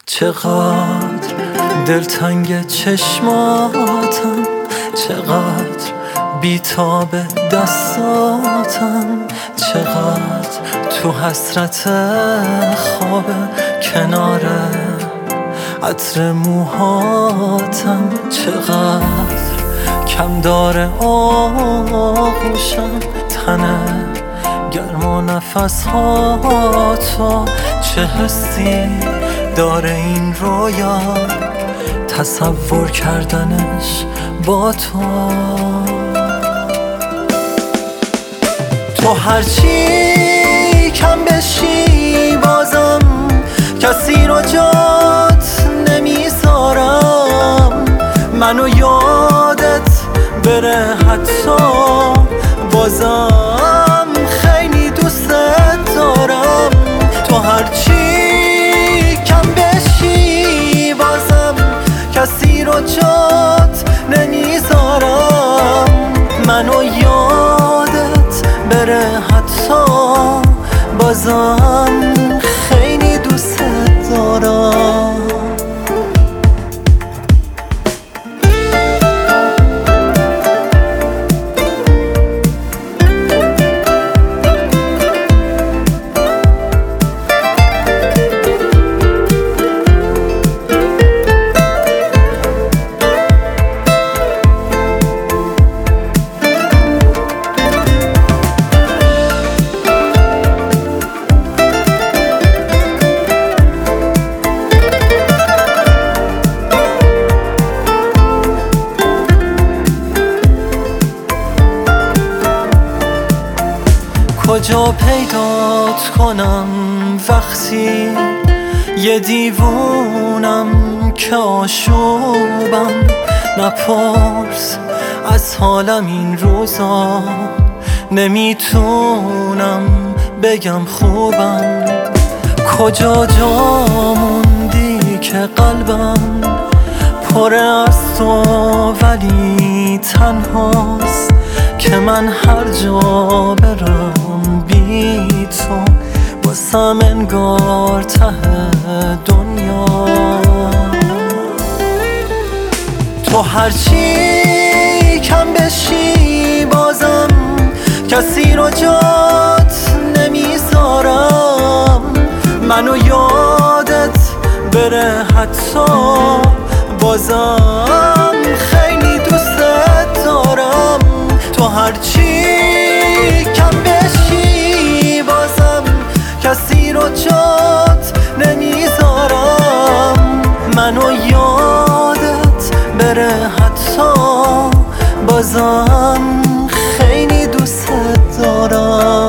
چقدر دلتنگ چشماتم، چقدر بیتاب دستاتم، چقدر تو حسرت خواب کنار عطر موهاتم، چقدر کم داره آغوشم تنه گرم و نفس ها تو، چه حسی داره این رویا تصور کردنش با تو. تو هرچی کم بشی بازم کسی رو جات نمیذارم، منو یادت بره حتی بازم خیلی دوست دارم. تو هرچی کم بشی بازم کسی رو جات نمیذارم، منو یادت بره حتی بازم خیلی دوست دارم. کجا پیدات کنم وقتی یه دیوونم که آشوبم؟ نپرس از حالم این روزا، نمیتونم بگم خوبم. کجا جا موندی که قلبم پر از تو ولی تنهاست، که من هر جا برم بی تو باسم انگار ته دنیا. تو هرچی کم بشی بازم کسی رو جات نمیذارم، منو یادت بره حتی بازم خیلی دوست دارم. تو هرچی کم بشی بازم کسی رو جات نمیذارم، منو یادت بره حتی بازم خیلی دوست دارم.